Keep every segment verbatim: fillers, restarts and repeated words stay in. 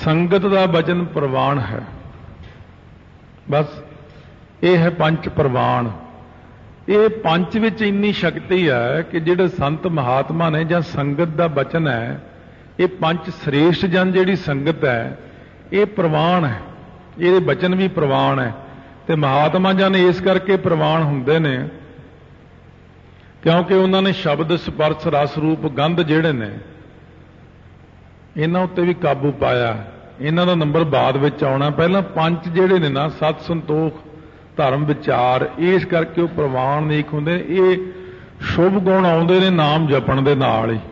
संगत का वचन प्रवान है। बस ये है पंच प्रवान। ये पंच विच इन्नी शक्ति है कि जिहड़े संत महात्मा ने जां संगत का वचन है, ये पंच श्रेष्ठ जन जिहड़ी संगत है ये प्रवान है, ये वचन भी प्रवान है। तो महात्मा जन इस करके प्रवान हुंदे ने क्योंकि उन्होंने शब्द स्पर्श रस रूप गंध जिहड़े ने इन्हां उत्ते भी काबू पाया। इन्हां दा नंबर बाद विच आउणा। पहलां पंच जिहड़े ने ना सत संतोख धर्म विचार, इस करके वो प्रवान नहीं हुंदे। ये शुभ गुण आउंदे ने नाम जपण दे नाल ही।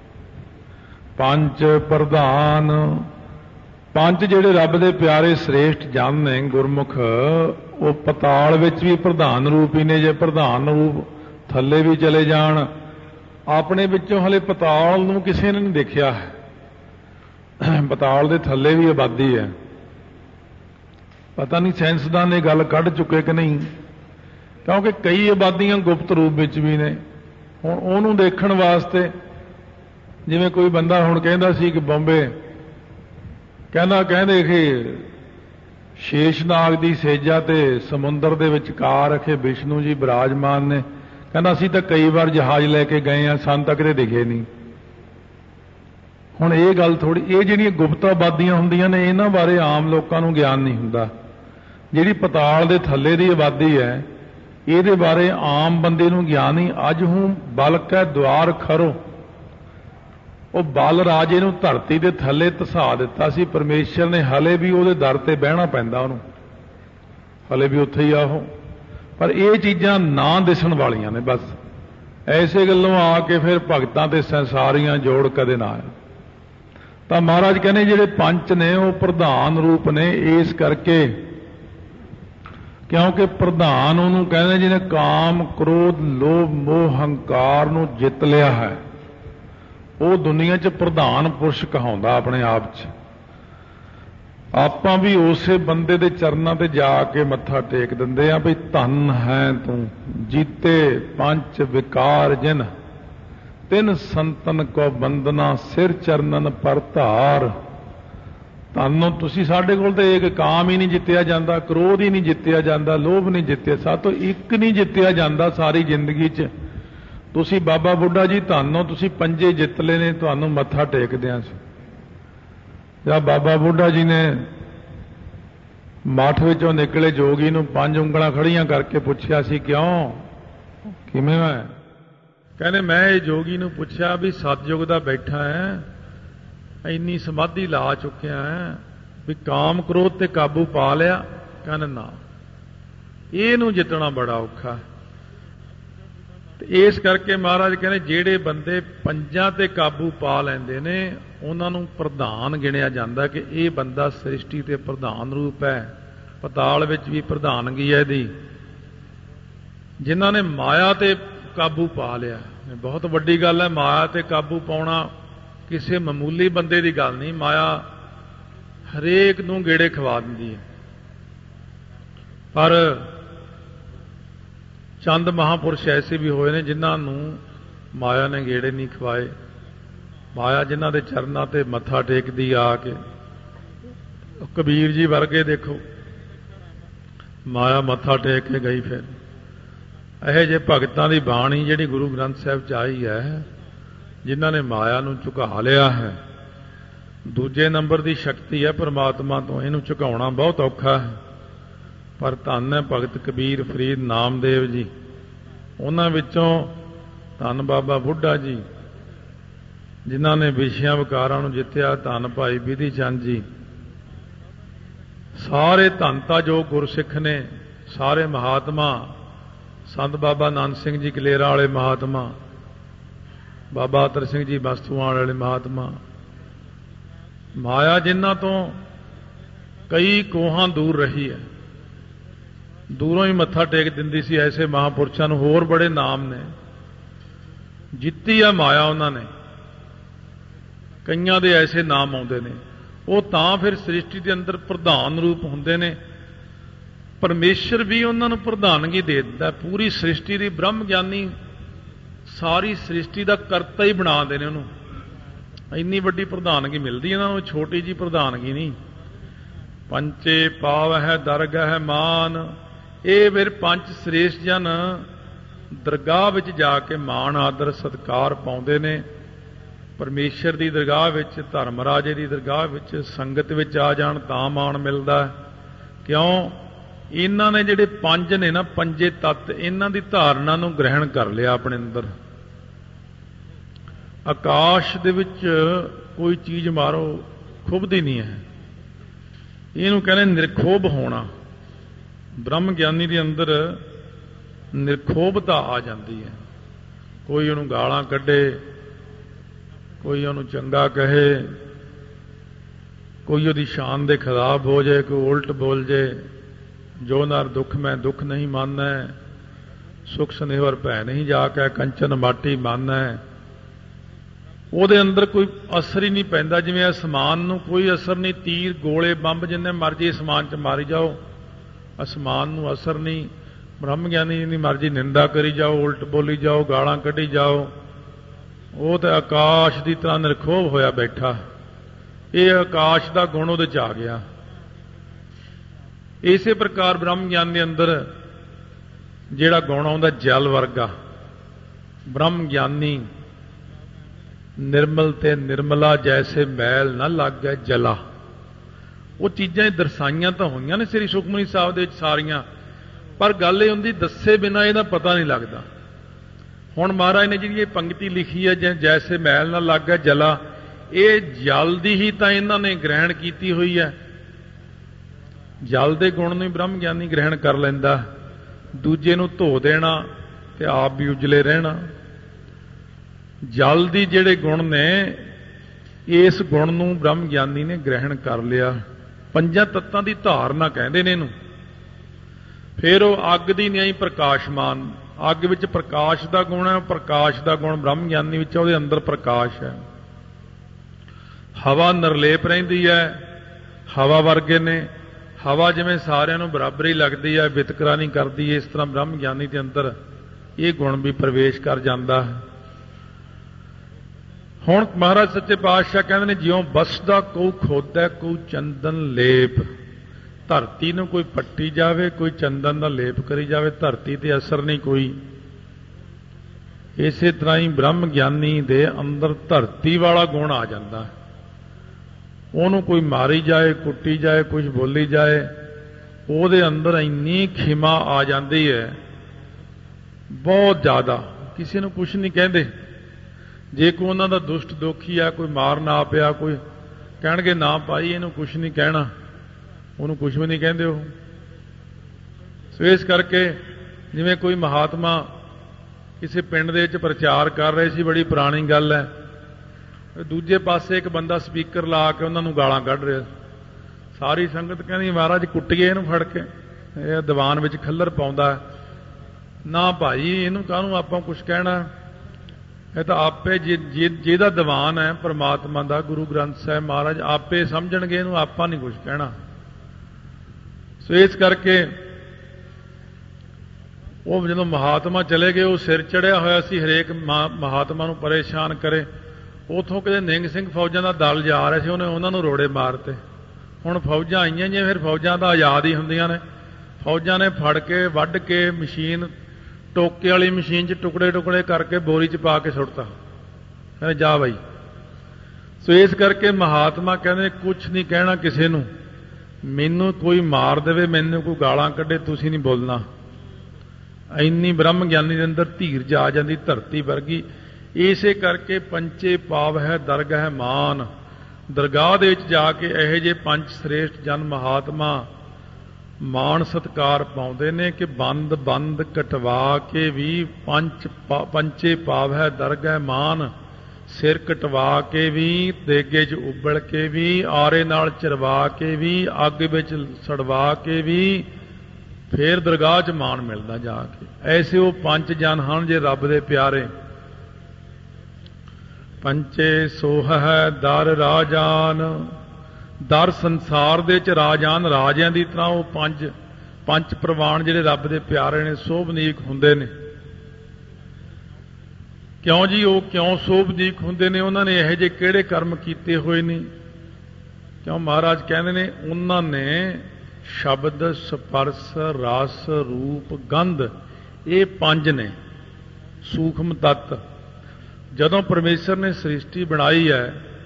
पंच प्रधान, पंच जिहड़े रब दे प्यारे श्रेष्ठ जन ने गुरमुख, वो पताल विच भी प्रधान रूप ही ने। जे प्रधान रूप थल्ले भी चले जाण, अपने विचों हले पताल नूं किसी ने नहीं देखिया है। पताल दे थल्ले भी आबादी है। पता नहीं साइंसदान ने गल कढ़ चुके कि नहीं, क्योंकि कई आबादियां गुप्त रूप विच भी ने। हुण उहनूं देखण वास्ते जिवें कोई बंदा हुण कहंदा सी कि बॉम्बे कहना कहंदे कि शेषनाग दी सेजा ते समुंदर दे विचकार अखे विष्णु जी विराजमान ने। कहना असीं तां कई बार जहाज लैके गए हैं, सानूं तां किते दिखे नहीं। हुण ये गल थोड़ी, ये जिहड़ियां गुप्त आबादियां हुंदियां ने इन्हां बारे आम लोकां नूं ज्ञान नहीं हुंदा। जिहड़ी पताल दे थल्ले दी आबादी है इहदे बारे आम बंदे नूं ज्ञान नहीं। अज हूँ बलक है द्वार खरो, वो बल राजे नूं धरती दे थल्ले धसा दिता सी परमेश्वर ने। हले भी उहदे दर ते बहना पैंदा उहनूं, हले भी उत्थे ही आ ओह। पर ये चीज़ां ना दिसण वालियां ने। बस ऐसे गल्लों आके फिर भगतां ते संसारियां जोड़ कदे ना आए। तो महाराज कहने जिहड़े पंच ने वो प्रधान रूप ने इस करके, क्योंकि प्रधान उन्होंने कहने जिन्हें काम क्रोध लोभ मोह हंकार नूं जित लिया है, वो दुनिया च प्रधान पुरुष कहाउंदा अपने आप च। आपां भी उसे बंदे दे चरनां ते जाके मत्था टेक दिंदे आ भी धन है तू जीते पंच विकार जिन, तिन संतन को बंदना सिर चरणन पर धार। धनों तुसी साडे कोल ते एक काम ही नहीं जित्तिया जांदा, क्रोध ही नहीं जित्तिया जांदा, लोभ नहीं जित्तिया, सातों एक नहीं जित्तिया जांदा सारी जिंदगी च। तुसी बाबा बुढ़ा जी धनों तुसी पंजे जित ले ने, तुहानूं मत्था टेकदियां सी। जब बाबा बुढ़ा जी ने मठ विचों निकले जोगी नूं पंज उंगलां खड़ियां करके पुछया सी क्यों किवें मैं कहने मैं जोगी नूं पुछया भी सतयुग दा बैठा है, इन्नी समाधि ला चुकिया है भी काम क्रोध ते काबू पा लिया। कहने ना, इहनूं जितना बड़ा औखा है। इस करके महाराज कहने जेड़े बंदे पंजां ते काबू पा लैंदे ने उन्हां नूं प्रधान गिणिया जांदा कि ये बंदा सृष्टि ते प्रधान रूप है। पताल विच भी प्रधानगी है दी। जिन्हां ने माया ते काबू पा लिया, बहुत वड्डी गल है। माया ते काबू पाउणा किसी मामूली बंदे की गल नहीं। माया हरेक नूं गेड़े खवा दिंदी है। पर चंद महापुरुष ऐसे भी होए ने जिन्हां नूं माया ने गेड़े नहीं खवाए। माया जिन्हां दे चरनां ते मत्था टेकदी आके, कबीर जी वर्गे देखो माया मत्था टेक के गई। फिर यह जे भगतां दी बाणी जिहड़ी गुरु ग्रंथ साहिब च आई है, जिन्हां ने माया नूं झुका लिया है। दूजे नंबर की शक्ति है परमात्मा तो, इहनूं झुकाउणा बहुत औखा है। पर धन है भगत कबीर फरीद नामदेव जी, उन्हां विचों धन बाबा बुढ़ा जी जिन्हां ने विषयां विकारां नूं जित्तिया, धन भाई विधि चंद जी, सारे धनता जो गुरसिख ने, सारे महात्मा, संत बाबा नानक सिंह जी कलेरा वाले महात्मा, बाबा अतर सिंह जी बस्तूआण वाले महात्मा। माया जिन्हां तो कई कोहां दूर रही है, दूरों ही मत्था टेक दिंदी सी। ऐसे महापुरुषों नूं होर बड़े नाम ने, जित्ती आ माया उन्होंने। कईयां दे ऐसे नाम आउंदे ने, वो तां फिर सृष्टि के अंदर प्रधान रूप हुंदे ने। परमेश्वर भी उन्होंने प्रधानगी दे दिंदा। पूरी सृष्टि की ब्रह्म ज्ञानी सारी सृष्टि का करता ही बना देने उन्होंने। ਇੰਨੀ ਵੱਡੀ ਪ੍ਰਧਾਨਗੀ ਮਿਲਦੀ ਇਹਨਾਂ ਨੂੰ, ਛੋਟੀ ਜੀ ਪ੍ਰਧਾਨਗੀ ਨਹੀਂ। ਪੰਚੇ ਪਾਵ ਹੈ ਦਰਗਹਿ ਮਾਨ, ਇਹ ਫਿਰ ਪੰਜ ਸ੍ਰੇਸ਼ਟ ਜਨ ਦਰਗਾਹ ਵਿੱਚ ਜਾ ਕੇ ਮਾਣ ਆਦਰ ਸਤਿਕਾਰ ਪਾਉਂਦੇ ਨੇ। ਪਰਮੇਸ਼ਰ ਦੀ ਦਰਗਾਹ ਵਿੱਚ, ਧਰਮ ਰਾਜੇ ਦੀ ਦਰਗਾਹ ਵਿੱਚ ਸੰਗਤ ਵਿੱਚ ਆ ਜਾਣ ਤਾਂ ਮਾਣ ਮਿਲਦਾ। ਕਿਉਂ? ਇਹਨਾਂ ਨੇ ਜਿਹੜੇ ਪੰਜ ਨੇ ਨਾ, ਪੰਜੇ ਤੱਤ, ਇਹਨਾਂ ਦੀ ਧਾਰਨਾ ਨੂੰ ਗ੍ਰਹਿਣ ਕਰ ਲਿਆ ਆਪਣੇ ਅੰਦਰ। ਆਕਾਸ਼ ਦੇ ਵਿੱਚ ਕੋਈ ਚੀਜ਼ ਮਾਰੋ ਖੁੱਭਦੀ ਨਹੀਂ ਹੈ, ਇਹਨੂੰ ਕਹਿੰਦੇ ਨਿਰਖੋਭ ਹੋਣਾ। ਬ੍ਰਹਮ ਗਿਆਨੀ ਦੇ ਅੰਦਰ ਨਿਰਖੋਭਤਾ ਆ ਜਾਂਦੀ ਹੈ। ਕੋਈ ਉਹਨੂੰ ਗਾਲਾਂ ਕੱਢੇ, ਕੋਈ ਉਹਨੂੰ ਚੰਗਾ ਕਹੇ, ਕੋਈ ਉਹਦੀ ਸ਼ਾਨ ਦੇ ਖਿਲਾਫ ਹੋ ਜਾਏ, ਕੋਈ ਉਲਟ ਬੋਲ ਜੇ। ਜੋ ਨਰ ਦੁੱਖ ਮੈਂ ਦੁੱਖ ਨਹੀਂ ਮਾਨੈ, ਸੁਖ ਸਨੇਹਰ ਭੈ ਨਹੀਂ ਜਾ ਕੇ ਕੰਚਨ ਮਾਟੀ ਮਾਨੈ। ਉਹਦੇ ਅੰਦਰ ਕੋਈ ਅਸਰ ਹੀ ਨਹੀਂ ਪੈਂਦਾ। ਜਿਵੇਂ ਅਸਮਾਨ ਨੂੰ ਕੋਈ ਅਸਰ ਨਹੀਂ, ਤੀਰ ਗੋਲੇ ਬੰਬ ਜਿੰਨੇ ਮਰਜੀ ਅਸਮਾਨ 'ਚ ਮਾਰੀ ਜਾਓ, ਅਸਮਾਨ ਨੂੰ ਅਸਰ ਨਹੀਂ। ਬ੍ਰਹਮ ਗਿਆਨੀ ਦੀ ਮਰਜੀ ਨਿੰਦਾ ਕਰੀ ਜਾਓ, ਉਲਟ ਬੋਲੀ ਜਾਓ, ਗਾਲਾਂ ਕੱਢੀ ਜਾਓ, ਉਹ ਤਾਂ ਆਕਾਸ਼ ਦੀ ਤਰ੍ਹਾਂ ਨਿਰਖੋਭ ਹੋਇਆ ਬੈਠਾ। ਇਹ ਆਕਾਸ਼ ਦਾ ਗੁਣ ਉਹਦੇ 'ਚ ਆ ਗਿਆ। ਇਸੇ ਪ੍ਰਕਾਰ ਬ੍ਰਹਮ ਗਿਆਨ ਦੇ ਅੰਦਰ ਜਿਹੜਾ ਗੁਣ ਆਉਂਦਾ ਜਲ ਵਰਗਾ, ਬ੍ਰਹਮ ਗਿਆਨੀ ਨਿਰਮਲ ਤੇ ਨਿਰਮਲਾ ਜੈਸੇ ਮੈਲ ਨਾ ਲੱਗੇ ਜਲਾ। ਉਹ ਚੀਜ਼ਾਂ ਦਰਸਾਈਆਂ ਤਾਂ ਹੋਈਆਂ ਨੇ ਸ੍ਰੀ ਸੁਖਮਨੀ ਸਾਹਿਬ ਦੇ ਵਿੱਚ ਸਾਰੀਆਂ, ਪਰ ਗੱਲ ਇਹ ਹੁੰਦੀ ਦੱਸੇ ਬਿਨਾਂ ਇਹਦਾ ਪਤਾ ਨਹੀਂ ਲੱਗਦਾ। ਹੁਣ ਮਹਾਰਾਜ ਨੇ ਜਿਹੜੀ ਇਹ ਪੰਕਤੀ ਲਿਖੀ ਹੈ, ਜੈਸੇ ਮੈਲ ਨਾ ਲੱਗੇ ਜਲਾ, ਇਹ ਜਲ ਦੀ ਹੀ ਤਾਂ ਇਹਨਾਂ ਨੇ ਗ੍ਰਹਿਣ ਕੀਤੀ ਹੋਈ ਹੈ। ਜਲ ਦੇ ਗੁਣ ਨੂੰ ਬ੍ਰਹਮ ਗਿਆਨੀ ਗ੍ਰਹਿਣ ਕਰ ਲੈਂਦਾ, ਦੂਜੇ ਨੂੰ ਧੋ ਦੇਣਾ ਤੇ ਆਪ ਵੀ ਉਜਲੇ ਰਹਿਣਾ। ਜਲ ਦੀ ਜਿਹੜੇ ਗੁਣ ਨੇ, ਇਸ ਗੁਣ ਨੂੰ ਬ੍ਰਹਮ ਗਿਆਨੀ ਨੇ ਗ੍ਰਹਿਣ ਕਰ ਲਿਆ। ਪੰਜਾਂ ਤੱਤਾਂ ਦੀ ਧਾਰਨਾ ਕਹਿੰਦੇ ਨੇ ਇਹਨੂੰ। ਫਿਰ ਉਹ ਅੱਗ ਦੀ ਨਿਆਈ ਪ੍ਰਕਾਸ਼ਮਾਨ, ਅੱਗ ਵਿੱਚ ਪ੍ਰਕਾਸ਼ ਦਾ ਗੁਣ ਹੈ, ਪ੍ਰਕਾਸ਼ ਦਾ ਗੁਣ ਬ੍ਰਹਮ ਗਿਆਨੀ ਵਿੱਚ, ਉਹਦੇ ਅੰਦਰ ਪ੍ਰਕਾਸ਼ ਹੈ। ਹਵਾ ਨਿਰਲੇਪ ਰਹਿੰਦੀ ਹੈ, ਹਵਾ ਵਰਗੇ ਨੇ। ਹਵਾ ਜਿਵੇਂ ਸਾਰਿਆਂ ਨੂੰ ਬਰਾਬਰ ਹੀ ਲੱਗਦੀ ਹੈ, ਵਿਤਕਰਾ ਨਹੀਂ ਕਰਦੀ, ਇਸ ਤਰ੍ਹਾਂ ਬ੍ਰਹਮ ਗਿਆਨੀ ਦੇ ਅੰਦਰ ਇਹ ਗੁਣ ਵੀ ਪ੍ਰਵੇਸ਼ ਕਰ ਜਾਂਦਾ ਹੈ। ਹੁਣ ਮਹਾਰਾਜ ਸੱਚੇ ਪਾਤਸ਼ਾਹ ਕਹਿੰਦੇ ਨੇ, ਜਿਉਂ ਬਸਦਾ ਕਉ ਖੋਦੈ ਕਉ ਚੰਦਨ ਲੇਪ। ਧਰਤੀ ਨੂੰ ਕੋਈ ਪੱਟੀ ਜਾਵੇ, ਕੋਈ ਚੰਦਨ ਦਾ ਲੇਪ ਕਰੀ ਜਾਵੇ, ਧਰਤੀ ਤੇ ਅਸਰ ਨਹੀਂ ਕੋਈ। ਇਸੇ ਤਰ੍ਹਾਂ ਹੀ ਬ੍ਰਹਮ ਗਿਆਨੀ ਦੇ ਅੰਦਰ ਧਰਤੀ ਵਾਲਾ ਗੁਣ ਆ ਜਾਂਦਾ। ਉਹਨੂੰ ਕੋਈ ਮਾਰੀ ਜਾਏ, ਕੁੱਟੀ ਜਾਏ, ਕੁਝ ਬੋਲੀ ਜਾਏ, ਉਹਦੇ ਅੰਦਰ ਇੰਨੀ ਖਿਮਾ ਆ ਜਾਂਦੀ ਹੈ, ਬਹੁਤ ਜ਼ਿਆਦਾ। ਕਿਸੇ ਨੂੰ ਕੁਝ ਨਹੀਂ ਕਹਿੰਦੇ। ਜੇ ਕੋਈ ਉਹਨਾਂ ਦਾ ਦੁਸ਼ਟ ਦੋਖੀ ਆ, ਕੋਈ ਮਾਰ ਨਾ ਪਿਆ, ਕੋਈ ਕਹਿਣਗੇ ਨਾ ਭਾਈ ਇਹਨੂੰ ਕੁਝ ਨਹੀਂ ਕਹਿਣਾ, ਉਹਨੂੰ ਕੁਝ ਵੀ ਨਹੀਂ ਕਹਿੰਦੇ ਉਹ। ਸੋ ਇਸ ਕਰਕੇ ਜਿਵੇਂ ਕੋਈ ਮਹਾਤਮਾ ਕਿਸੇ ਪਿੰਡ ਦੇ ਵਿੱਚ ਪ੍ਰਚਾਰ ਕਰ ਰਹੇ ਸੀ, ਬੜੀ ਪੁਰਾਣੀ ਗੱਲ ਹੈ, ਦੂਜੇ ਪਾਸੇ ਇੱਕ ਬੰਦਾ ਸਪੀਕਰ ਲਾ ਕੇ ਉਹਨਾਂ ਨੂੰ ਗਾਲਾਂ ਕੱਢ ਰਿਹਾ। ਸਾਰੀ ਸੰਗਤ ਕਹਿੰਦੀ ਮਹਾਰਾਜ ਕੁੱਟੀਏ ਇਹਨੂੰ ਫੜ ਕੇ, ਇਹ ਦੀਵਾਨ ਵਿੱਚ ਖੱਲਰ ਪਾਉਂਦਾ। ਨਾ ਭਾਈ ਇਹਨੂੰ ਕਾਹਨੂੰ ਆਪਾਂ ਕੁਝ ਕਹਿਣਾ, ਇਹ ਤਾਂ ਆਪੇ ਜਿਹਦਾ ਦੀਵਾਨ ਹੈ ਪਰਮਾਤਮਾ ਦਾ, ਗੁਰੂ ਗ੍ਰੰਥ ਸਾਹਿਬ ਮਹਾਰਾਜ ਆਪੇ ਸਮਝਣਗੇ, ਇਹਨੂੰ ਆਪਾਂ ਨਹੀਂ ਕੁਝ ਕਹਿਣਾ। ਸੋ ਇਸ ਕਰਕੇ ਉਹ ਜਦੋਂ ਮਹਾਤਮਾ ਚਲੇ ਗਏ, ਉਹ ਸਿਰ ਚੜਿਆ ਹੋਇਆ ਸੀ, ਹਰੇਕ ਮਹਾਤਮਾ ਨੂੰ ਪਰੇਸ਼ਾਨ ਕਰੇ। ਉਥੋਂ ਕਿਤੇ ਨਿੰਗ ਸਿੰਘ ਫੌਜਾਂ ਦਾ ਦਲ ਜਾ ਰਿਹਾ ਸੀ, ਉਹਨੇ ਉਹਨਾਂ ਨੂੰ ਰੋੜੇ ਮਾਰਤੇ। ਹੁਣ ਫੌਜਾਂ ਆਈਆਂ ਜਿਵੇਂ, ਫਿਰ ਫੌਜਾਂ ਤਾਂ ਆਜ਼ਾਦ ਹੀ ਹੁੰਦੀਆਂ ਨੇ। ਫੌਜਾਂ ਨੇ ਫੜ ਕੇ ਵੱਢ ਕੇ ਮਸ਼ੀਨ, ਟੋਕੇ ਵਾਲੀ ਮਸ਼ੀਨ 'ਚ ਟੁਕੜੇ ਟੁਕੜੇ ਕਰਕੇ ਬੋਰੀ 'ਚ ਪਾ ਕੇ ਸੁੱਟਤਾ, ਕਹਿੰਦੇ ਜਾ ਬਾਈ। ਸੋ ਇਸ ਕਰਕੇ ਮਹਾਤਮਾ ਕਹਿੰਦੇ ਕੁਛ ਨਹੀਂ ਕਹਿਣਾ ਕਿਸੇ ਨੂੰ, ਮੈਨੂੰ ਕੋਈ ਮਾਰ ਦੇਵੇ, ਮੈਨੂੰ ਕੋਈ ਗਾਲਾਂ ਕੱਢੇ, ਤੁਸੀਂ ਨਹੀਂ ਬੋਲਣਾ। ਇੰਨੀ ਬ੍ਰਹਮ ਗਿਆਨੀ ਦੇ ਅੰਦਰ ਧੀਰਜ ਆ ਜਾਂਦੀ, ਧਰਤੀ ਵਰਗੀ। ਇਸੇ ਕਰਕੇ ਪੰਚੇ ਪਾਵ ਹੈ ਦਰਗਹਿ ਮਾਨ। ਦਰਗਾਹ ਦੇ ਵਿੱਚ ਜਾ ਕੇ ਇਹੋ ਜਿਹੇ ਪੰਜ ਸ੍ਰੇਸ਼ਟ ਜਨ ਮਹਾਤਮਾ ਮਾਣ ਸਤਕਾਰ ਪਾਉਂਦੇ ਨੇ ਕਿ ਬੰਦ ਬੰਦ ਕਟਵਾ ਕੇ ਵੀ ਪੰਚ ਪੰਚੇ ਪਾਵ ਹੈ ਦਰਗਹਿ ਮਾਨ। ਸਿਰ ਕਟਵਾ ਕੇ ਵੀ, ਦੇਗੇ 'ਚ ਉਬਲ ਕੇ ਵੀ, ਆਰੇ ਨਾਲ ਚਰਵਾ ਕੇ ਵੀ, ਅੱਗ ਵਿੱਚ ਸੜਵਾ ਕੇ ਵੀ, ਫੇਰ ਦਰਗਾਹ 'ਚ ਮਾਣ ਮਿਲਦਾ ਜਾ ਕੇ। ਐਸੇ ਉਹ ਪੰਜ ਜਨ ਹਨ ਜੇ ਰੱਬ ਦੇ ਪਿਆਰੇ। ਪੰਚੇ ਸੋਹ ਹੈ ਦਰ ਰਾਜਾਨ। ਦਰ ਸੰਸਾਰ ਦੇ ਚ ਰਾਜਾਨ, ਰਾਜਿਆਂ ਦੀ ਤਰ੍ਹਾਂ ਉਹ ਪੰਜ ਪੰਜ ਪ੍ਰਵਾਨ ਜਿਹੜੇ ਰੱਬ ਦੇ ਪਿਆਰੇ ਨੇ, ਸੋਭਨੀਕ ਹੁੰਦੇ ਨੇ। क्यों जी वो क्यों सोभदीक हुंदे ने, उन्होंने यह जे किहड़े कर्म कीते हुए ने? क्यों महाराज कहते ने उन्होंने शब्द स्पर्श रस रूप गंध ये पंज ने सूक्ष्म तत्त। जदों परमेश्वर ने सृष्टि बनाई है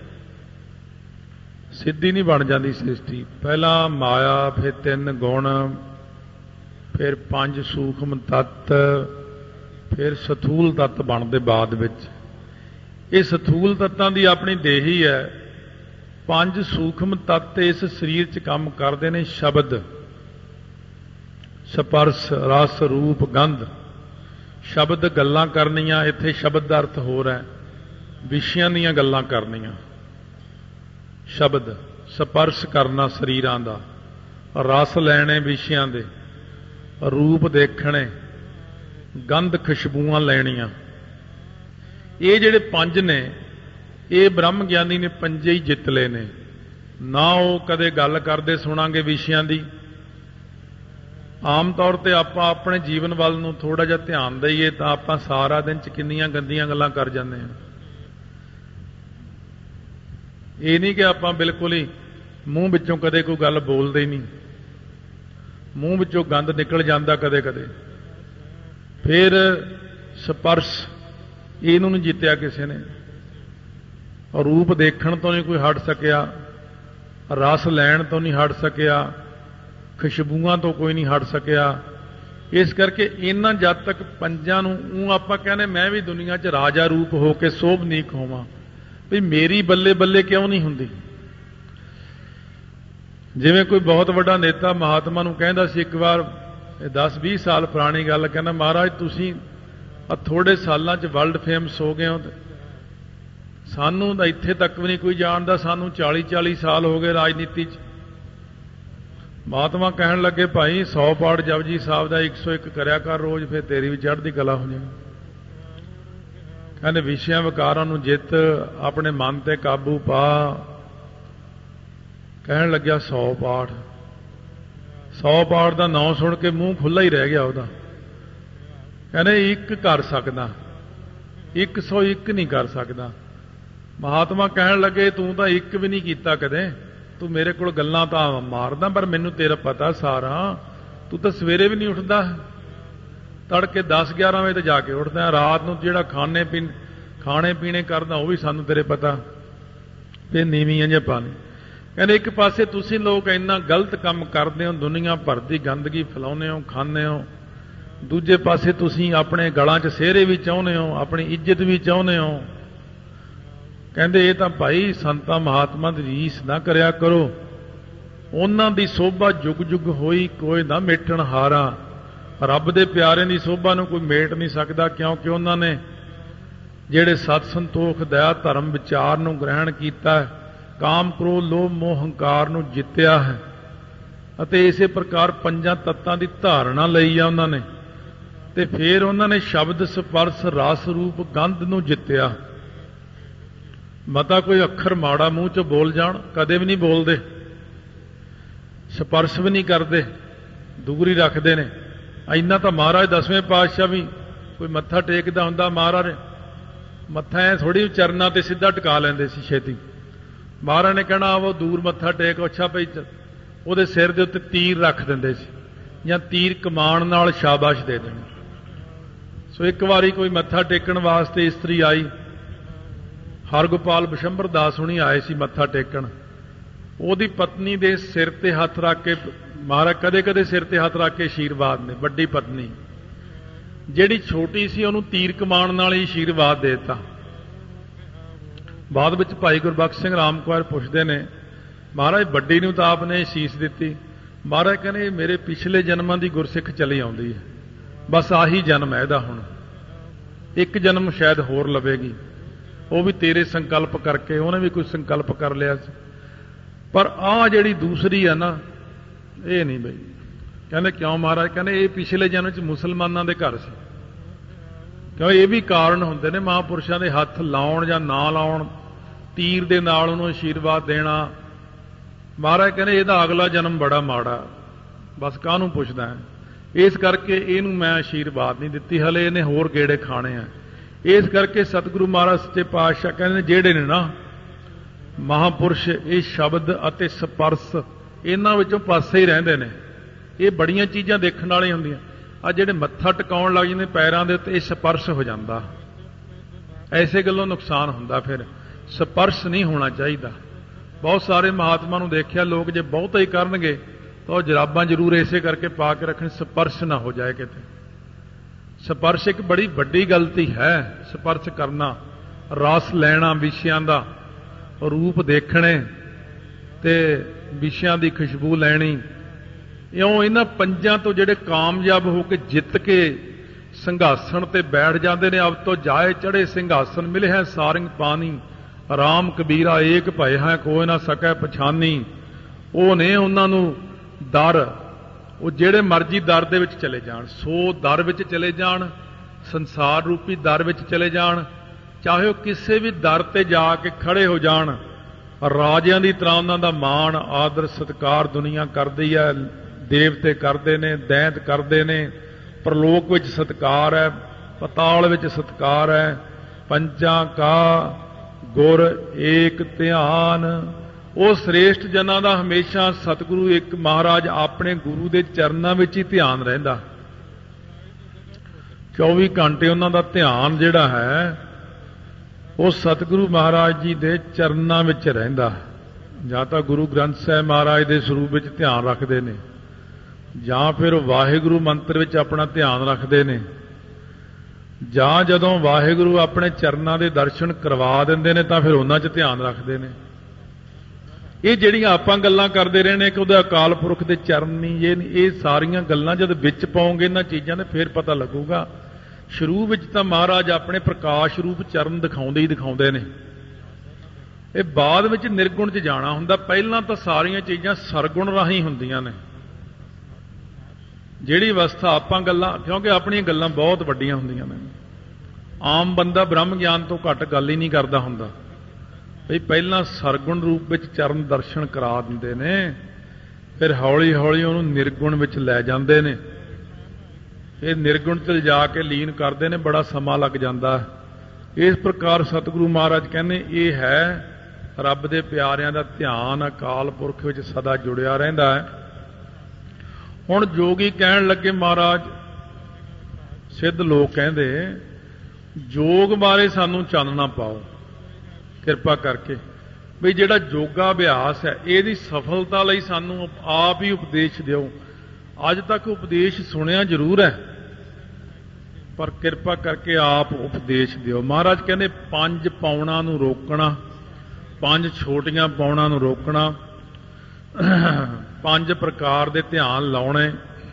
सिद्धि नहीं बन जाती सृष्टि। पहला माया, फिर तीन गुण, फिर पंज सूक्ष्म तत्त, फिर स्थूल तत्त बनते बाद विच। ये स्थूल तत्तां दी अपनी देही है। पंज सूक्ष्म तत्त इस शरीर च काम करते हैं। शब्द स्पर्श रस रूप गंध। शब्द गल्लां करनियां, इत्थे शब्द का अर्थ हो रहा है विषयां दीयां गल्लां करनियां। शब्द स्पर्श करना शरीरां दा, रस लैने विषयां दे, रूप देखने, गंध खुशबूआं लैणियां। ये जिहड़े पंज ने ये ब्रह्म ज्ञानी ने पंजे ही जित ले ने। ना वो कदे गल करते सुनांगे विषयां दी। आम तौर पर आप अपने जीवन वाल नूं थोड़ा जिहा ध्यान दईए तो आप सारा दिन च किन्नियां गंदियां गल्लां कर जाते हैं। ये नहीं कि आप बिल्कुल ही मूँह विचों कदे कोई गल बोलते ही नहीं, मूँह विचों गंद निकल जाता कदे कदे। फिर स्पर्श इनू नहीं जित्या किसी ने, रूप देखण तो नहीं कोई हट सकिया, रस लैण तो नहीं हट सकिया, खुशबूआं तो कोई नहीं हट सकिया। इस करके इन्हां जद तक पंजां नूं ऊं आपां कहने मैं भी दुनिया च राजा रूप हो के सोभनीक होवां, भी मेरी बल्ले बल्ले क्यों नहीं हुंदी। जिवें कोई बहुत वड्डा नेता महात्मा नूं कहंदा सी एक बार, दस भी साल पुरानी गल, कहना महाराज तुसीं आ थोड़े सालां च वर्ल्ड फेमस हो गए हो, सानू तो इत्थे तक भी नहीं कोई जानदा, सानू चाली चाली साल हो गए राजनीति च। महात्मा कहन लगे भाई सौ पाठ जपजी साहब का एक सौ एक करया कर रोज, फिर तेरी भी चढ़दी कला हो जाएगी। कहने विषयां विकारां नूं जित, अपने मन ते काबू पा। कहन लग्या सौ पाठ, सौ पाठ का नाम सुन के मूँह खुला ही रह गया वह। कहने एक कर सकदा, एक सौ एक नहीं कर सकदा। महात्मा कहन लगे तू तो एक भी नहीं कीता कदे, तू मेरे को गल्लां तां मारदा पर मैनू तेरा पता सारा, तू तो सवेरे भी नहीं उठदा, तड़के दस ग्यारह बजे तो जाके उठदा, रात नूं जिहड़ा खाने पीने खाने पीने करदा वो भी सानू तेरे पता, फिर नीवीं जे पानी। कहते एक पासे तुसीं लोग इन्ना गलत काम करते हो, दुनिया भर की गंदगी फैलाउने हो, खाने हो, दूजे पासे तुसीं अपने गलां च सेहरे भी चाहुंदे हो, अपनी इज्जत भी चाहुंदे हो। कहते ये तो भाई संतां महात्मा दी रीस ना करया करो, उन्हां दी शोभा जुग जुग होई कोई ना मेटण हारा। रब दे प्यारे दी शोभा नूं कोई मेट नहीं सकदा, क्योंकि उन्होंने जिहड़े सत संतोख दया धर्म विचार नूं ग्रहण कीता है, काम क्रोध लोभ मोह हंकार नूं जित्या है, अते इसे प्रकार पंजां तत्तां दी धारणा लई आ उन्होंने, ते फिर उन्होंने शब्द स्पर्श रस रूप गंध नूं जित्या। मता कोई अखर माड़ा मूँह चो बोल जाण, कदे भी नहीं बोलते, स्पर्श भी नहीं करते, दूरी रखते ने। इन्ना तो महाराज दसवें पातशाह भी कोई मत्था टेकदा हुंदा, महाराज मत्था ऐ थोड़ी चरना ते सीधा टिका लैंदे सी छेती। महाराज ने कहना वो दूर मत्था टेक, अच्छा भाई ਉਹਦੇ सिर के उत्ते तीर रख देंदे सी, ਜਾਂ तीर कमान नाल शाबाश दे देनी। सो एक बारी कोई मत्था टेकण वास्ते इस्त्री आई, हरगोपाल बिशंबर दास हुणी आए सी मत्था टेकण। ਉਹਦੀ पत्नी दे सिर ते हथ रख के महाराज कदे कदे सिर ते हथ रख के आशीर्वाद ने, वड्डी पत्नी जिहड़ी छोटी सी ਉਹਨੂੰ तीर कमान नाल ही आशीर्वाद देता। बाद विच भाई गुरबख्श सिंह रामकुआर पुछदे ने महाराज वड्डी नूं तां आपने शीश दित्ती। महाराज कहने मेरे पिछले जन्मां दी गुरसिख चली आउंदी है, बस आही जन्म है इहदा, हुण एक जन्म शायद होर लवेगी, वो भी तेरे संकल्प करके, उन्हें भी कोई संकल्प कर लिया सी। पर आ जिहड़ी दूसरी है ना ये नहीं बई। कहने क्यों महाराज? कहने ये पिछले जन्म च मुसलमानां दे घर सी, क्यों ये भी कारण हुंदे ने महापुरुषां दे हथ लाउण जां ना लाउण, तीर दे नाल उहनूं आशीर्वाद देना। महाराज कहने ਇਹਦਾ अगला जन्म बड़ा माड़ा, बस काहनूं पुछदा है। इस करके ਇਹਨੂੰ मैं आशीर्वाद नहीं दित्ती, हले ਇਹਨੇ होर गेड़े खाने हैं। इस करके सतगुरु महाराज सच्चे पातशाह कहते जेड़े ने ना महापुरुष ये शब्द अते स्पर्श इन्हां विचों पासे ही रहिंदे ने। ये बड़ियां चीज़ां देखण वालियां हुंदियां। आ जिहड़े मत्था टकाउण लग जांदे पैरां दे उत्ते स्पर्श हो जांदा, ऐसे गल्लों नुकसान हुंदा। फिर स्पर्श नहीं होना चाहिए। बहुत सारे महात्मा नूं देखिया लोग जे बहुता ही करनगे तो जराबां जरूर इसे करके पा के रखण, स्पर्श ना हो जाए किते। स्पर्श एक बड़ी वड्डी गलती है। स्पर्श करना, रस लैना विषयां दा, रूप देखने ते विषयां दी खुशबू लैनी। इउं इन्हां पंजां तो जिहड़े कामयाब हो के जित के संघासन ते बैठ जाते हैं। अब तो जाए चढ़े सिंघासन मिले हैं सारंग पानी, राम कबीरा एक भय है कोई ना सकै पछानी। वो ने उन्होंने दर, वो जेड़े मर्जी दर दे विच चले जाण, सो दर विच चले जाण, संसार रूपी दर विच चले जाण, चाहे वो किसी भी दर ते जाके खड़े हो जाण। राजियां दी तरह उन्हां दा मान आदर सत्कार दुनिया करदी है, देवते करते ने, दैंत करते ने, परलोक विच सत्कार है, पताल विच सत्कार है। पंचां का गुर एक ध्यान, वो श्रेष्ठ जनां दा हमेशा सतगुरु एक महाराज अपने गुरु दे चरनां विच ही ध्यान रहिंदा। चौबी घंटे उन्हां दा ध्यान जिहड़ा है वो सतगुरु महाराज जी दे चरनां विच रहिंदा। जां तां गुरु ग्रंथ साहिब महाराज दे सरूप विच ध्यान रखदे ने, जां फिर वाहिगुरु मंत्र विच अपना ध्यान रखदे ने, जां जदों वाहिगुरु अपने चरनां दे दर्शन करवा दिंदे ने तां फिर उन्हां च ध्यान रखदे ने। ये जिहड़ियां आपां गल्लां करदे रहे ने कि उहदा अकाल पुरख दे चरण नहीं, ये नहीं, ये सारियां गल्लां जद विच पाओगे इन्हां चीज़ां दे फिर पता लगूगा। शुरू विच तां महाराज अपने प्रकाश रूप चरण दिखाउंदे ही दिखाउंदे ने। ये बाद विच निर्गुण च जाना हुंदा। पहिलां तां सारियां चीज़ां सरगुण राहीं हुंदियां ने। जिहड़ी अवस्था आपां गल्लां, क्योंकि अपणियां गल्लां बहुत वड्डियां हुंदियां ने, आम बंदा ब्रह्म ज्ञान तो घट गल ही नहीं करदा हुंदा। भई पहिलां सरगुण रूप विच चरण दर्शन करा दिंदे ने, फिर हौली हौली उहनूं निर्गुण विच लै जांदे ने। ये निर्गुण च जाके लीन करते हैं, बड़ा समा लग जाता है। इस प्रकार सतगुरु महाराज कहने ये है रब दे प्यारिਆਂ ਦਾ ध्यान अकाल पुरख विच सदा जुड़िया रहिंदा है। हुण जोगी कहण लगे महाराज, सिद्ध लोग कहंदे जोग बारे सानू चानना पाओ किरपा करके, भी जिहड़ा जोगा अभ्यास है इहदी सफलता लई सानू आप ही उपदेश दिओ। अज तक उपदेश सुनिया जरूर है पर किरपा करके आप उपदेश दिओ। महाराज कहने पंज पौणा नूं रोकना, पंज छोटियां पौणा नूं रोकना, पंज प्रकार दे ध्यान लाउणे,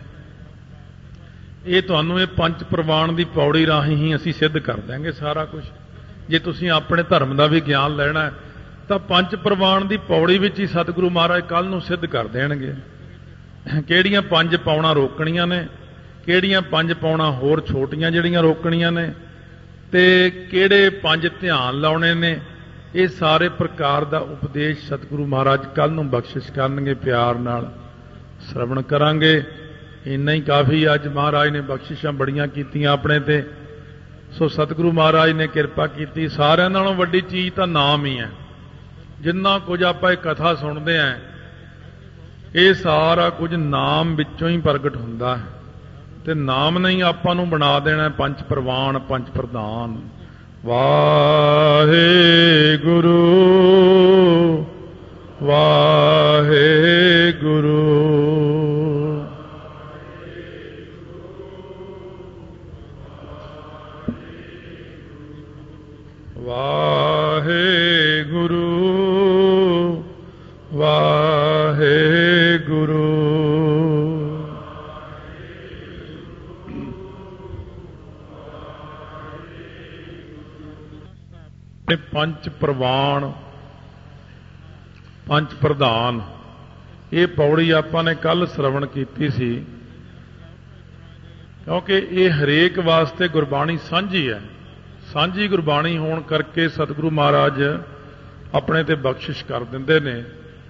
ये तुहानूं ये पंच प्रवाण दी पौड़ी राहीं ही असीं सिद्ध कर देंगे सारा कुछ। जे तुसीं अपने धर्म दा भी ज्ञान लैणा है तां पंच प्रवाण दी पौड़ी विच ही सतगुरु महाराज कल नूं सिद्ध कर देणगे। किहड़ियां पंज पौणा रोकणियां ने, किहड़ियां पंज पौणा होर छोटियां जिहड़ियां रोकणियां ने, ते किहड़े पंज ध्यान लाउणे ने, ये सारे प्रकार दा उपदेश सतगुरु महाराज कल नूं बख्शिश करनगे। प्यार नाल श्रवण करांगे। इन्ना ही काफ़ी। अज महाराज ने बख्शिशां बड़ियां कीतियां अपने ते, सो सतगुरु महाराज ने किरपा कीती। सारियां नालों वड्डी चीज़ तां नाम ही है। जिन्ना कुछ आपां इह कथा सुणदे हैं ये सारा कुछ नाम विचों ही प्रगट हुंदा है, ते नाम नहीं आपां नूं बना देना पंच प्रवाण पंच प्रधान। वाहे गुरु वाहे गुरु वाहे गुरु वाहे गुरु। पंच प्रवाण पंच प्रधान ये पौड़ी आपां ने कल श्रवण कीती सी, क्योंकि ये हरेक वास्ते गुरबाणी सांझी है। सांझी गुरबाणी होण करके सतगुरु महाराज अपने ते बख्शिश कर दिंदे ने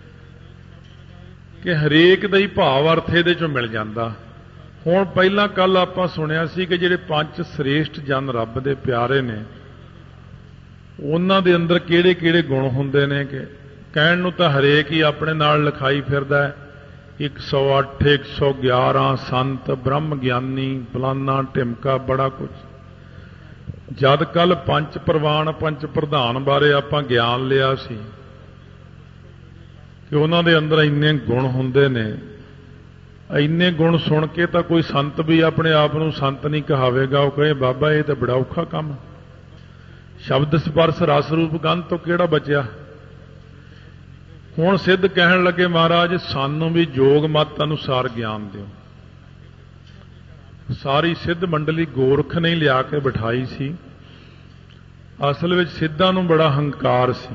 कि हरेक दा ही भाव अर्थ इहदे चों मिल जांदा। हुण पहिलां कल आपां सुणिया सी कि जिहड़े पंज श्रेष्ठ जन रब दे प्यारे ने ਉਹਨਾਂ ਦੇ ਅੰਦਰ ਕਿਹੜੇ ਕਿਹੜੇ ਗੁਣ ਹੁੰਦੇ ਨੇ ਕਿ ਕਹਿਣ ਨੂੰ ਤਾਂ ਹਰੇਕ ਹੀ ਆਪਣੇ ਨਾਲ ਲਿਖਾਈ ਫਿਰਦਾ ਹੈ, ਇੱਕ ਸੌ ਅੱਠ ਇੱਕ ਸੌ ਗਿਆਰਾਂ ਸੰਤ ਬ੍ਰਹਮ ਗਿਆਨੀ ਫਲਾਨਾ ਢਿਮਕਾ ਬੜਾ ਕੁਝ। ਜਦ ਕੱਲ ਪੰਚ ਪ੍ਰਵਾਨ ਪੰਚ ਪ੍ਰਧਾਨ ਬਾਰੇ ਆਪਾਂ ਗਿਆਨ ਲਿਆ ਸੀ ਕਿ ਉਹਨਾਂ ਦੇ ਅੰਦਰ ਇੰਨੇ ਗੁਣ ਹੁੰਦੇ ਨੇ, ਇੰਨੇ ਗੁਣ ਸੁਣ ਕੇ ਤਾਂ ਕੋਈ ਸੰਤ ਵੀ ਆਪਣੇ ਆਪ ਨੂੰ ਸੰਤ ਨਹੀਂ ਕਹਾਵੇਗਾ, ਉਹ ਕਹੇ ਬਾਬਾ ਇਹ ਤਾਂ ਬੜਾ ਔਖਾ ਕੰਮ, ਸ਼ਬਦ ਸਪਰਸ਼ ਰਸ ਰੂਪ ਗੰਧ ਤੋਂ ਕਿਹੜਾ ਬਚਿਆ। ਹੁਣ ਸਿੱਧ ਕਹਿਣ ਲੱਗੇ ਮਹਾਰਾਜ ਸਾਨੂੰ ਵੀ ਯੋਗ ਮਤ ਅਨੁਸਾਰ ਗਿਆਨ ਦਿਓ। ਸਾਰੀ ਸਿੱਧ ਮੰਡਲੀ ਗੋਰਖ ਨਹੀਂ ਲਿਆ ਕੇ ਬਿਠਾਈ ਸੀ। ਅਸਲ ਵਿੱਚ ਸਿੱਧਾਂ ਨੂੰ ਬੜਾ ਹੰਕਾਰ ਸੀ।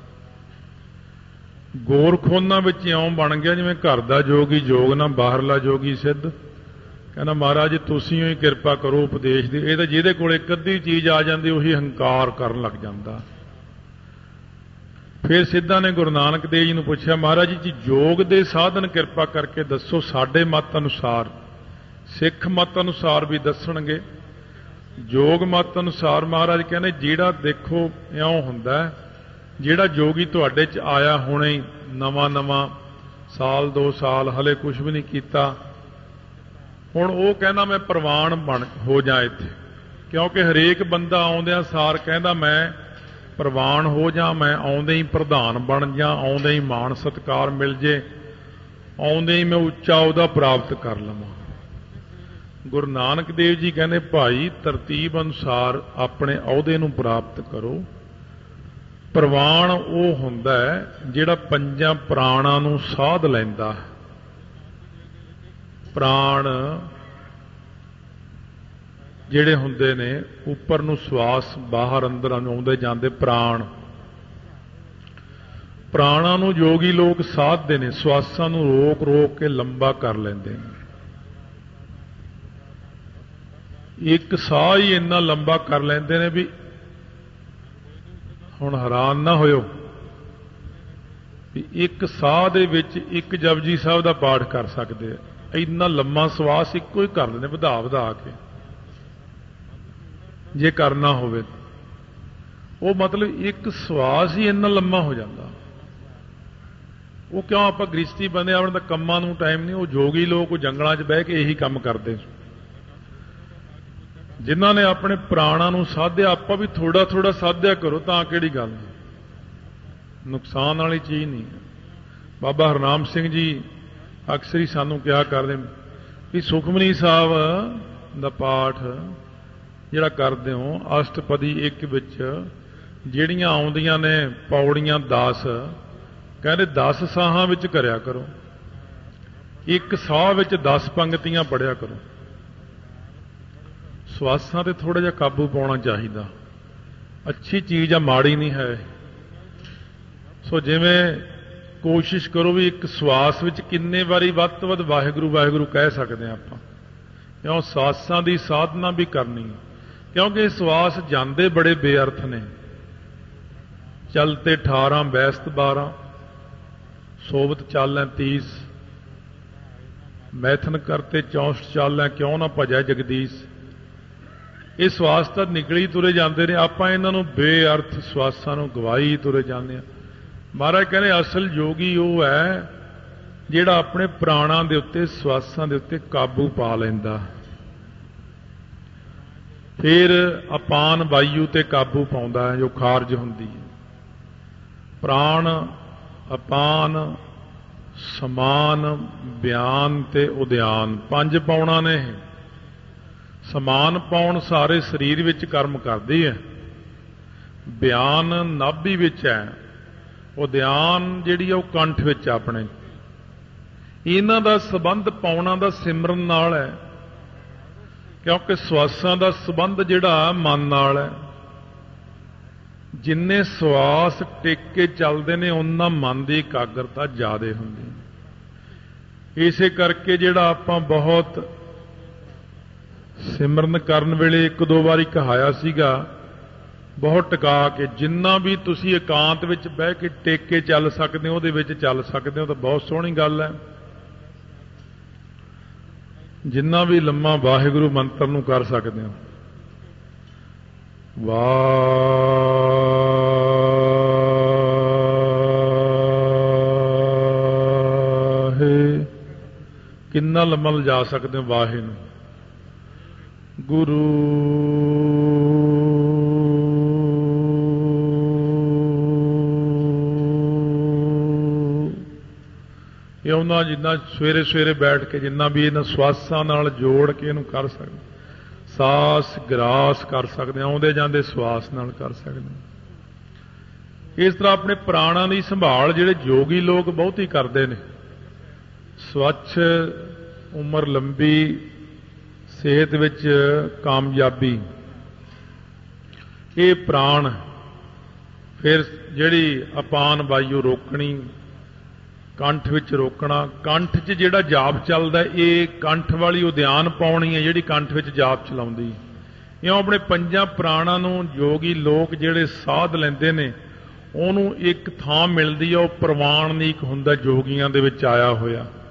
ਗੋਰਖ ਉਹਨਾਂ ਵਿੱਚ ਇਉਂ ਬਣ ਗਿਆ ਜਿਵੇਂ ਘਰ ਦਾ ਜੋਗੀ ਜੋਗ ਨਾ ਬਾਹਰਲਾ ਜੋਗੀ ਸਿੱਧ। ਕਹਿੰਦਾ ਮਹਾਰਾਜ ਤੁਸੀਂ ਹੀ ਕਿਰਪਾ ਕਰੋ ਉਪਦੇਸ਼ ਦੀ। ਇਹ ਤਾਂ ਜਿਹਦੇ ਕੋਲ ਇੱਕ ਅੱਧੀ ਚੀਜ਼ ਆ ਜਾਂਦੀ ਉਹੀ ਹੰਕਾਰ ਕਰਨ ਲੱਗ ਜਾਂਦਾ। ਫਿਰ ਸਿੱਧਾਂ ਨੇ ਗੁਰੂ ਨਾਨਕ ਦੇਵ ਜੀ ਨੂੰ ਪੁੱਛਿਆ ਮਹਾਰਾਜ ਜੀ ਯੋਗ ਦੇ ਸਾਧਨ ਕਿਰਪਾ ਕਰਕੇ ਦੱਸੋ। ਸਾਡੇ ਮਤ ਅਨੁਸਾਰ, ਸਿੱਖ ਮਤ ਅਨੁਸਾਰ ਵੀ ਦੱਸਣਗੇ। ਯੋਗ ਮਤ ਅਨੁਸਾਰ ਮਹਾਰਾਜ ਕਹਿੰਦੇ ਜਿਹੜਾ ਦੇਖੋ ਇਉਂ ਹੁੰਦਾ, ਜਿਹੜਾ ਜੋਗੀ ਤੁਹਾਡੇ 'ਚ ਆਇਆ ਹੁਣੇ ਹੀ ਨਵਾਂ ਨਵਾਂ ਸਾਲ ਦੋ ਸਾਲ ਹਲੇ ਕੁਝ ਵੀ ਨਹੀਂ ਕੀਤਾ, ਹੁਣ ਉਹ ਕਹਿੰਦਾ ਮੈਂ ਪ੍ਰਵਾਨ ਬਣ ਹੋ ਜਾ ਇੱਥੇ, ਕਿਉਂਕਿ ਹਰੇਕ ਬੰਦਾ ਆਉਂਦਿਆਂ ਸਾਰ ਕਹਿੰਦਾ ਮੈਂ ਪ੍ਰਵਾਨ ਹੋ ਜਾ, ਮੈਂ ਆਉਂਦੇ ਹੀ ਪ੍ਰਧਾਨ ਬਣ ਜਾ, ਆਉਂਦੇ ਹੀ ਮਾਣ ਸਤਿਕਾਰ ਮਿਲ ਜੇ, ਆਉਂਦੇ ਹੀ ਮੈਂ ਉੱਚਾ ਉਹਦਾ ਪ੍ਰਾਪਤ ਕਰ ਲਵਾਂ। ਗੁਰੂ ਨਾਨਕ ਦੇਵ ਜੀ ਕਹਿੰਦੇ ਭਾਈ ਤਰਤੀਬ ਅਨੁਸਾਰ ਆਪਣੇ ਅਹੁਦੇ ਨੂੰ ਪ੍ਰਾਪਤ ਕਰੋ। ਪ੍ਰਵਾਨ ਉਹ ਹੁੰਦਾ ਜਿਹੜਾ ਪੰਜਾਂ ਪ੍ਰਾਣਾਂ ਨੂੰ ਸਾਧ ਲੈਂਦਾ। ਪ੍ਰਾਣ ਜਿਹੜੇ ਹੁੰਦੇ ਨੇ ਉੱਪਰ ਨੂੰ ਸਵਾਸ ਬਾਹਰ ਅੰਦਰ ਆਉਂਦੇ ਜਾਂਦੇ ਪ੍ਰਾਣ, ਪ੍ਰਾਣਾਂ ਨੂੰ ਯੋਗੀ ਲੋਕ ਸਾਧਦੇ ਨੇ, ਸਵਾਸਾਂ ਨੂੰ ਰੋਕ ਰੋਕ ਕੇ ਲੰਬਾ ਕਰ ਲੈਂਦੇ ਨੇ। ਇੱਕ ਸਾਹ ਹੀ ਇੰਨਾ ਲੰਬਾ ਕਰ ਲੈਂਦੇ ਨੇ ਵੀ ਹੁਣ ਹੈਰਾਨ ਨਾ ਹੋਇਓ ਵੀ ਇੱਕ ਸਾਹ ਦੇ ਵਿੱਚ ਇੱਕ ਜਪਜੀ ਸਾਹਿਬ ਦਾ ਪਾਠ ਕਰ ਸਕਦੇ ਆ। ਇੰਨਾ ਲੰਮਾ ਸਵਾਸ ਇੱਕੋ ਹੀ ਕਰ ਲੈਂਦੇ ਵਧਾ ਵਧਾ ਕੇ ਜੇ ਕਰਨਾ ਹੋਵੇ। ਉਹ ਮਤਲਬ ਇੱਕ ਸਵਾਸ ਹੀ ਇੰਨਾ ਲੰਮਾ ਹੋ ਜਾਂਦਾ। ਉਹ ਕਿਉਂ ਆਪਾਂ ਗ੍ਰਿਸ਼ਤੀ ਬੰਦੇ ਆਪਣੇ ਤਾਂ ਕੰਮਾਂ ਨੂੰ ਟਾਈਮ ਨਹੀਂ। ਉਹ ਜੋਗੀ ਲੋਕ ਉਹ ਜੰਗਲਾਂ 'ਚ ਬਹਿ ਕੇ ਇਹੀ ਕੰਮ ਕਰਦੇ। ਜਿਨ੍ਹਾਂ ਨੇ ਆਪਣੇ ਪ੍ਰਾਣਾਂ ਨੂੰ ਸਾਧਿਆ, ਆਪਾਂ ਵੀ ਥੋੜਾ ਥੋੜਾ ਸਾਧਿਆ ਕਰੋ ਤਾਂ ਕਿਹੜੀ ਗੱਲ, ਨੁਕਸਾਨ ਵਾਲੀ ਚੀਜ਼ ਨਹੀਂ। ਬਾਬਾ ਹਰਨਾਮ ਸਿੰਘ ਜੀ ਅਕਸਰ ਹੀ ਸਾਨੂੰ ਕਿਹਾ ਕਰਦੇ ਵੀ ਸੁਖਮਨੀ ਸਾਹਿਬ ਦਾ ਪਾਠ ਜਿਹੜਾ ਕਰਦੇ ਹੋ ਅਸ਼ਟਪਦੀ ਇੱਕ ਵਿੱਚ ਜਿਹੜੀਆਂ ਆਉਂਦੀਆਂ ਨੇ ਪੌੜੀਆਂ ਦਸ, ਕਹਿੰਦੇ ਦਸ ਸਾਹਾਂ ਵਿੱਚ ਕਰਿਆ ਕਰੋ, ਇੱਕ ਸਾਹ ਵਿੱਚ ਦਸ ਪੰਗਤੀਆਂ ਪੜ੍ਹਿਆ ਕਰੋ। ਸਵਾਸਾਂ ਤੇ ਥੋੜਾ ਜਿਹਾ ਕਾਬੂ ਪਾਉਣਾ ਚਾਹੀਦਾ। ਅੱਛੀ ਚੀਜ਼ ਆ, ਮਾੜੀ ਨਹੀਂ ਹੈ। ਸੋ ਜਿਵੇਂ ਕੋਸ਼ਿਸ਼ ਕਰੋ ਵੀ ਇੱਕ ਸਵਾਸ ਵਿੱਚ ਕਿੰਨੇ ਵਾਰੀ ਵੱਧ ਤੋਂ ਵੱਧ ਵਾਹਿਗੁਰੂ ਵਾਹਿਗੁਰੂ ਕਹਿ ਸਕਦੇ ਹਾਂ ਆਪਾਂ, ਕਿਉਂ ਸਵਾਸਾਂ ਦੀ ਸਾਧਨਾ ਵੀ ਕਰਨੀ, ਕਿਉਂਕਿ ਸਵਾਸ ਜਾਂਦੇ ਬੜੇ ਬੇਅਰਥ ਨੇ। ਚਲਤੇ ਅਠਾਰਾਂ ਬੈਸਤ ਬਾਰਾਂ, ਸੋਬਤ ਚਾਲੈ ਤੀਸ, ਮੈਥਨ ਕਰਤੇ ਚੌਂਸਠ ਚਾਲੈ, ਕਿਉਂ ਨਾ ਭਜੈ ਜਗਦੀਸ਼। ਇਹ ਸਵਾਸ ਤਾਂ ਨਿਕਲੀ ਤੁਰੇ ਜਾਂਦੇ ਨੇ, ਆਪਾਂ ਇਹਨਾਂ ਨੂੰ ਬੇਅਰਥ ਸਵਾਸਾਂ ਨੂੰ ਗਵਾਈ ਤੁਰੇ ਜਾਂਦੇ ਹਾਂ। ਮਹਾਰਾਜ ਕਹਿੰਦੇ ਅਸਲ ਯੋਗੀ ਉਹ ਹੈ ਜਿਹੜਾ ਆਪਣੇ ਪ੍ਰਾਣਾਂ ਦੇ ਉੱਤੇ ਸਵਾਸਾਂ ਦੇ ਉੱਤੇ ਕਾਬੂ ਪਾ ਲੈਂਦਾ। ਫਿਰ ਅਪਾਨ ਵਾਯੂ ਤੇ ਕਾਬੂ ਪਾਉਂਦਾ ਹੈ ਜੋ ਖਾਰਜ ਹੁੰਦੀ ਹੈ। ਪ੍ਰਾਣ, ਅਪਾਨ, ਸਮਾਨ, ਬਿਆਨ ਤੇ ਉਦਿਆਨ, ਪੰਜ ਪਾਉਣਾ ਨੇ। ਸਮਾਨ ਪਾਉਣ ਸਾਰੇ ਸਰੀਰ ਵਿੱਚ ਕਰਮ ਕਰਦੀ ਹੈ। ਬਿਆਨ ਨਾਭੀ ਵਿੱਚ ਹੈ। ਉਦਿਆਨ ਜਿਹੜੀ ਆ ਉਹ ਕੰਠ ਵਿੱਚ ਆਪਣੇ। ਇਹਨਾਂ ਦਾ ਸੰਬੰਧ ਪਾਉਣਾ ਦਾ ਸਿਮਰਨ ਨਾਲ ਹੈ, ਕਿਉਂਕਿ ਸਵਾਸਾਂ ਦਾ ਸੰਬੰਧ ਜਿਹੜਾ ਮਨ ਨਾਲ ਹੈ। ਜਿੰਨੇ ਸਵਾਸ ਟਿਕ ਕੇ ਚੱਲਦੇ ਨੇ ਉਹਨਾਂ ਮਨ ਦੀ ਇਕਾਗਰਤਾ ਜ਼ਿਆਦਾ ਹੁੰਦੀ ਹੈ। ਇਸੇ ਕਰਕੇ ਜਿਹੜਾ ਆਪਾਂ ਬਹੁਤ ਸਿਮਰਨ ਕਰਨ ਵੇਲੇ ਇੱਕ ਦੋ ਵਾਰੀ ਕਹਾਇਆ ਸੀਗਾ, ਬਹੁਤ ਟਿਕਾ ਕੇ ਜਿੰਨਾ ਵੀ ਤੁਸੀਂ ਇਕਾਂਤ ਵਿੱਚ ਬਹਿ ਕੇ ਟਿਕ ਕੇ ਚੱਲ ਸਕਦੇ ਹੋ ਉਹਦੇ ਵਿੱਚ ਚੱਲ ਸਕਦੇ ਹੋ ਤਾਂ ਬਹੁਤ ਸੋਹਣੀ ਗੱਲ ਹੈ। ਜਿੰਨਾ ਵੀ ਲੰਮਾ ਵਾਹਿਗੁਰੂ ਮੰਤਰ ਨੂੰ ਕਰ ਸਕਦੇ ਹੋ। ਵਾਹ ਕਿੰਨਾ ਲੰਮਾ ਲਿਜਾ ਸਕਦੇ ਹੋ ਵਾਹੇ ਨੂੰ। ਗੁਰੂ ਇਹ ਉਹਨਾਂ ਜਿੰਨਾ ਸਵੇਰੇ ਸਵੇਰੇ ਬੈਠ ਕੇ ਜਿੰਨਾ ਵੀ ਇਹਨਾਂ ਸਵਾਸਾਂ ਨਾਲ ਜੋੜ ਕੇ ਇਹਨੂੰ ਕਰ ਸਕਦੇ, ਸਾਸ ਗਰਾਸ ਕਰ ਸਕਦੇ, ਆਉਂਦੇ ਜਾਂਦੇ ਸਵਾਸ ਨਾਲ ਕਰ ਸਕਦੇ। ਇਸ ਤਰ੍ਹਾਂ ਆਪਣੇ ਪ੍ਰਾਣਾਂ ਦੀ ਸੰਭਾਲ ਜਿਹੜੇ ਯੋਗੀ ਲੋਕ ਬਹੁਤ ਹੀ ਕਰਦੇ ਨੇ। ਸਵੱਛ ਉਮਰ ਲੰਬੀ, ਸਿਹਤ ਵਿੱਚ ਕਾਮਯਾਬੀ, ਇਹ ਪ੍ਰਾਣ। ਫਿਰ ਜਿਹੜੀ ਅਪਾਨ ਵਾਯੂ ਰੋਕਣੀ, ਕੰਠ ਵਿੱਚ ਰੋਕਣਾ, ਕੰਠ 'ਚ ਜਿਹੜਾ ਜਾਪ ਚੱਲਦਾ ਇਹ ਕੰਠ ਵਾਲੀ ਉਦਿਆਨ ਪਾਉਣੀ ਹੈ ਜਿਹੜੀ ਕੰਠ ਵਿੱਚ ਜਾਪ ਚਲਾਉਂਦੀ। ਇਉਂ ਆਪਣੇ ਪੰਜਾਂ ਪ੍ਰਾਣਾਂ ਨੂੰ ਯੋਗੀ ਲੋਕ ਜਿਹੜੇ ਸਾਧ ਲੈਂਦੇ ਨੇ ਉਹਨੂੰ ਇੱਕ ਥਾਂ ਮਿਲਦੀ ਹੈ, ਉਹ ਪ੍ਰਵਾਨਿਕ ਹੁੰਦਾ ਯੋਗੀਆਂ ਦੇ ਵਿੱਚ ਆਇਆ ਹੋਇਆ।